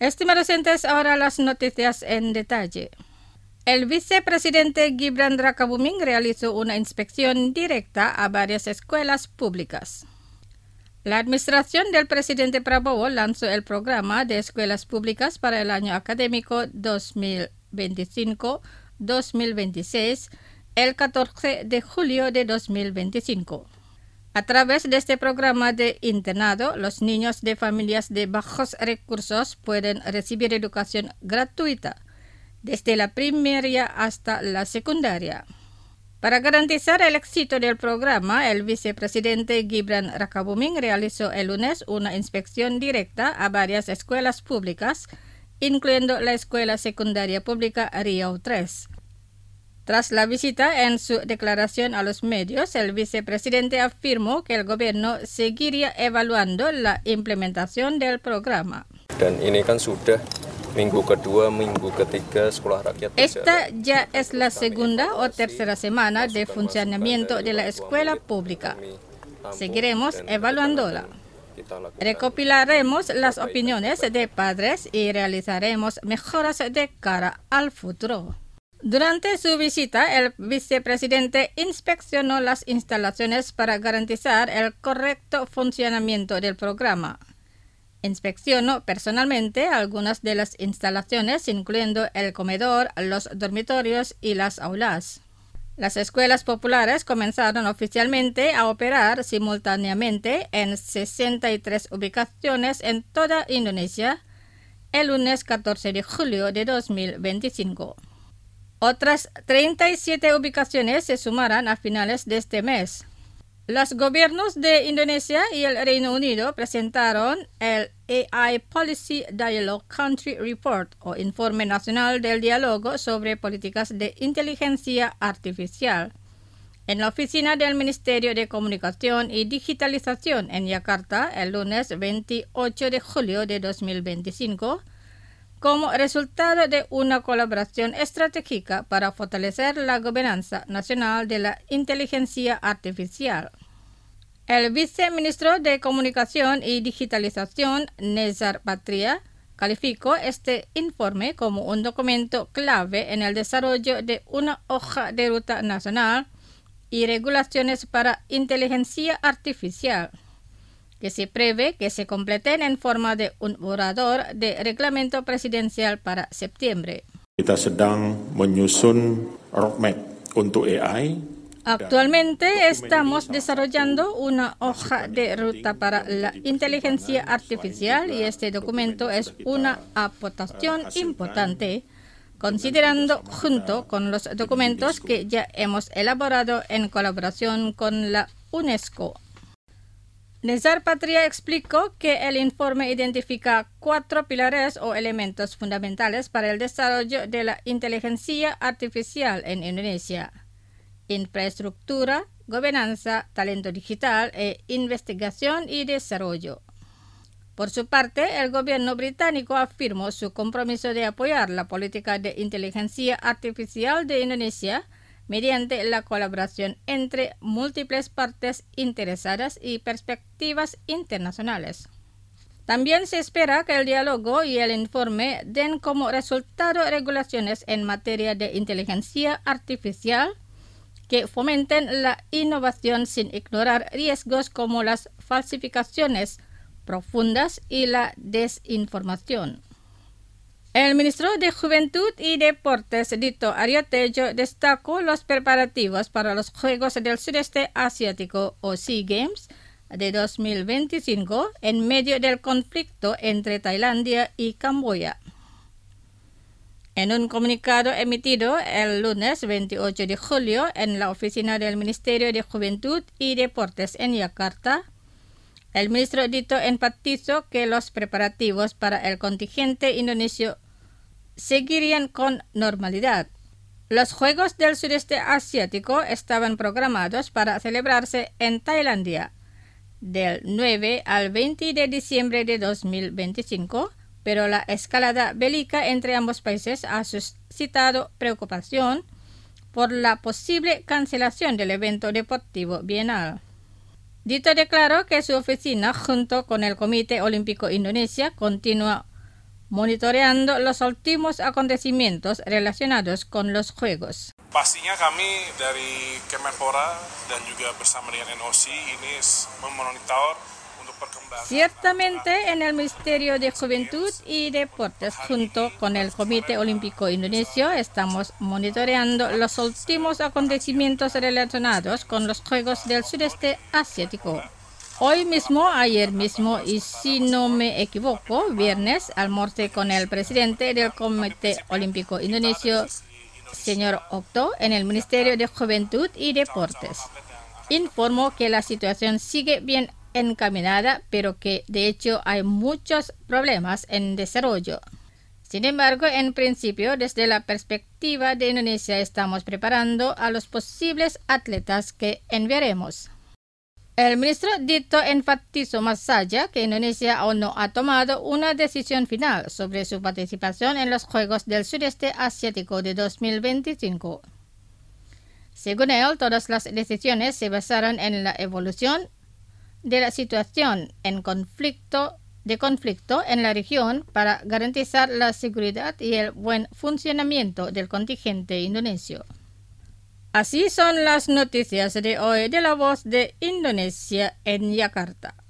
Estimados oyentes, ahora las noticias en detalle. El vicepresidente Gibran Rakabuming realizó una inspección directa a varias escuelas públicas. La administración del presidente Prabowo lanzó el programa de escuelas públicas para el año académico 2025-2026 el 14 de julio de 2025. A través de este programa de internado, los niños de familias de bajos recursos pueden recibir educación gratuita desde la primaria hasta la secundaria. Para garantizar el éxito del programa, el vicepresidente Gibran Rakabuming realizó el lunes una inspección directa a varias escuelas públicas, incluyendo la Escuela Secundaria Pública Riau III. Tras la visita, en su declaración a los medios, el vicepresidente afirmó que el gobierno seguiría evaluando la implementación del programa. Dan ini kan sudah minggu kedua, minggu ketiga sekolah rakyat. Esta ya es la segunda o tercera semana de funcionamiento de la escuela pública. Seguiremos evaluándola. Recopilaremos las opiniones de padres y realizaremos mejoras de cara al futuro. Durante su visita, el vicepresidente inspeccionó las instalaciones para garantizar el correcto funcionamiento del programa. Inspeccionó personalmente algunas de las instalaciones, incluyendo el comedor, los dormitorios y las aulas. Las escuelas populares comenzaron oficialmente a operar simultáneamente en 63 ubicaciones en toda Indonesia el lunes 14 de julio de 2025. Otras 37 ubicaciones se sumarán a finales de este mes. Los gobiernos de Indonesia y el Reino Unido presentaron el AI Policy Dialogue Country Report o Informe Nacional del Diálogo sobre Políticas de Inteligencia Artificial en la oficina del Ministerio de Comunicación y Digitalización en Yakarta el lunes 28 de julio de 2025 como resultado de una colaboración estratégica para fortalecer la gobernanza nacional de la inteligencia artificial. El viceministro de Comunicación y Digitalización, Nezar Patria, calificó este informe como un documento clave en el desarrollo de una hoja de ruta nacional y regulaciones para inteligencia artificial, que se prevé que se completen en forma de un borrador de reglamento presidencial para septiembre. Kita sedang menyusun roadmap untuk AI. Actualmente estamos desarrollando una hoja de ruta para la inteligencia artificial y este documento es una aportación importante, considerando junto con los documentos que ya hemos elaborado en colaboración con la UNESCO. Nezar Patria explicó que el informe identifica 4 pilares o elementos fundamentales para el desarrollo de la inteligencia artificial en Indonesia: infraestructura, gobernanza, talento digital e investigación y desarrollo. Por su parte, el gobierno británico afirmó su compromiso de apoyar la política de inteligencia artificial de Indonesia mediante la colaboración entre múltiples partes interesadas y perspectivas internacionales. También se espera que el diálogo y el informe den como resultado regulaciones en materia de inteligencia artificial que fomenten la innovación sin ignorar riesgos como las falsificaciones profundas y la desinformación. El ministro de Juventud y Deportes, Dito Aryo Tejo, destacó los preparativos para los Juegos del Sudeste Asiático o SEA Games de 2025 en medio del conflicto entre Tailandia y Camboya. En un comunicado emitido el lunes 28 de julio en la oficina del Ministerio de Juventud y Deportes en Yakarta, el ministro Dito enfatizó que los preparativos para el contingente indonesio seguirían con normalidad. Los Juegos del Sudeste Asiático estaban programados para celebrarse en Tailandia del 9 al 20 de diciembre de 2025, pero la escalada bélica entre ambos países ha suscitado preocupación por la posible cancelación del evento deportivo bienal. Dito declaró que su oficina, junto con el Comité Olímpico Indonesia, continúa monitoreando los últimos acontecimientos relacionados con los Juegos. Pastinya kami dari Kemenpora dan juga bersama dengan NOC ini memonitor untuk perkembangan. Ciertamente, en el Ministerio de Juventud y Deportes, junto con el Comité Olímpico Indonesio, estamos monitoreando los últimos acontecimientos relacionados con los Juegos del Sudeste Asiático. Hoy mismo, ayer mismo y si no me equivoco, viernes, almorcé con el presidente del Comité Olímpico Indonesio, señor Okto, en el Ministerio de Juventud y Deportes. Informó que la situación sigue bien encaminada, pero que de hecho hay muchos problemas en desarrollo. Sin embargo, en principio, desde la perspectiva de Indonesia, estamos preparando a los posibles atletas que enviaremos. El ministro Dito enfatizó más allá que Indonesia aún no ha tomado una decisión final sobre su participación en los Juegos del Sudeste Asiático de 2025. Según él, todas las decisiones se basarán en la evolución de la situación de conflicto en la región para garantizar la seguridad y el buen funcionamiento del contingente indonesio. Así son las noticias de hoy de La Voz de Indonesia en Yakarta.